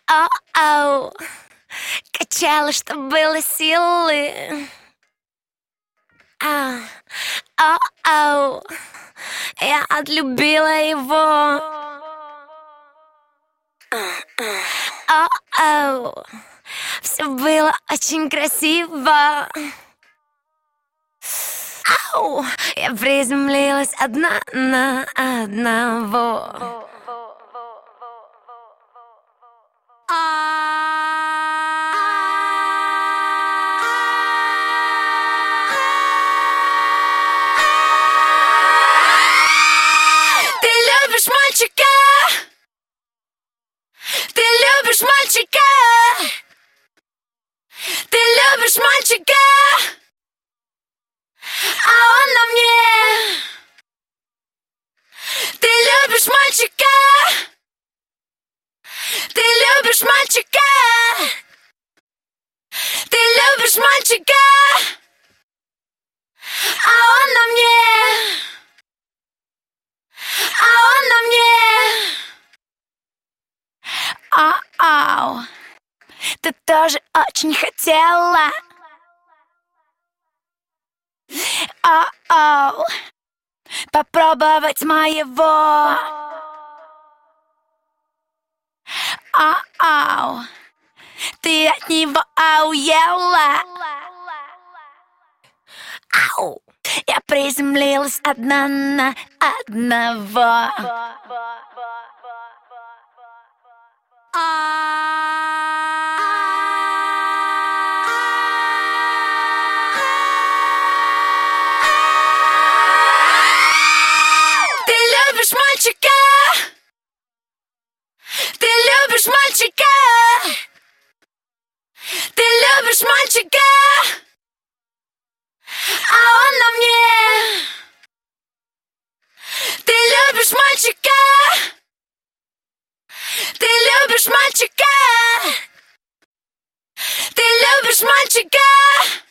Оу, качала, что было силы. Оу, я отлюбила его. Оу, все было очень красиво. Ау, я приземлилась одна на одного. Ты любишь мальчика? Ты любишь мальчика? Ты любишь мальчика? А он на мне. Ты любишь мальчика? Ты любишь мальчика? Ты любишь мальчика? А он на мне. А он на мне. Ау, ты тоже очень хотела. Ау, попробовать моего. Ау, ты от него ауела. Ау, я приземлилась одна на одного. Ты любишь мальчика? Ты любишь мальчика? Ты любишь мальчика? А он на мне. Ты любишь мальчика? Ты любишь мальчика? Ты любишь мальчика?